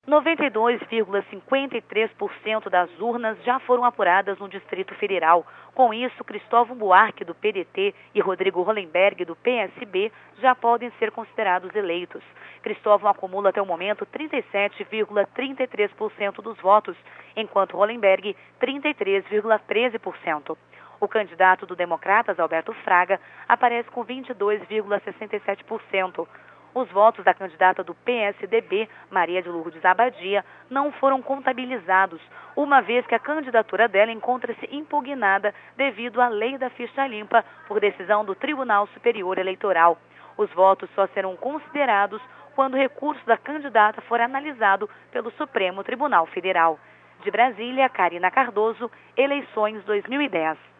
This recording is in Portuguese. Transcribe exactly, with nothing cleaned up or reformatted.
noventa e dois vírgula cinquenta e três por cento das urnas já foram apuradas no Distrito Federal. Com isso, Cristóvão Buarque, do P D T, e Rodrigo Hollenberg, do P S B, já podem ser considerados eleitos. Cristóvão acumula até o momento trinta e sete vírgula trinta e três por cento dos votos, enquanto Hollenberg, trinta e três vírgula treze por cento. O candidato do Democratas, Alberto Fraga, aparece com vinte e dois vírgula sessenta e sete por cento. Os votos da candidata do P S D B, Maria de Lourdes Abadia, não foram contabilizados, uma vez que a candidatura dela encontra-se impugnada devido à lei da ficha limpa por decisão do Tribunal Superior Eleitoral. Os votos só serão considerados quando o recurso da candidata for analisado pelo Supremo Tribunal Federal. De Brasília, Karina Cardoso, Eleições dois mil e dez.